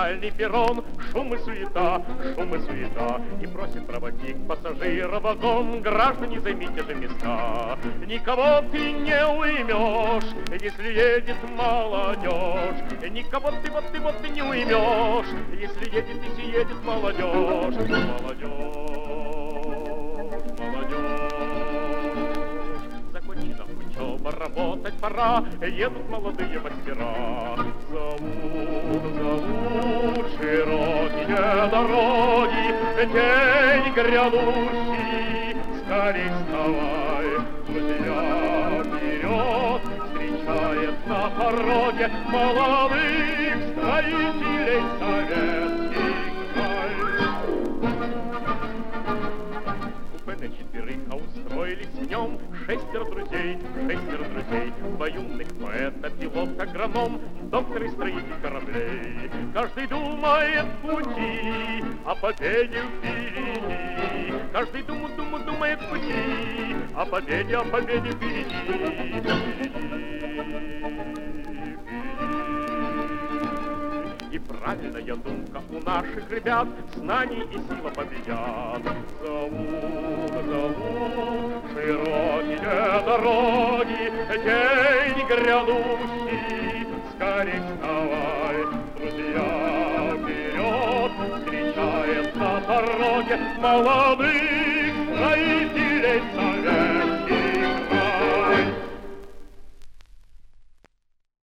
вокзальный перрон, шум и суета, и просит проводник пассажира в вагон. Граждане, займите же места, никого ты не уймешь, если едет молодежь. Никого ты не уймешь, если едет и съедет молодежь. Закончена учеба, работать пора, едут молодые мастера. Зовут широкие дороги, день грядущий, скорей вставай, друзья, вперед, встречает на пороге молодых строителей советский край. Купе на четверых, а устроились в нем шестеро друзей, два юных поэта, пилот, агроном, доктор и строитель кораблей. Каждый думает в пути о победе впереди, каждый думает в пути о победе впереди. И правильная думка у наших ребят, знание и сила победят. Зовут широкие дороги, день грядущий, скорей вставай, друзья, вперед, встречает на дороге молодых строителей.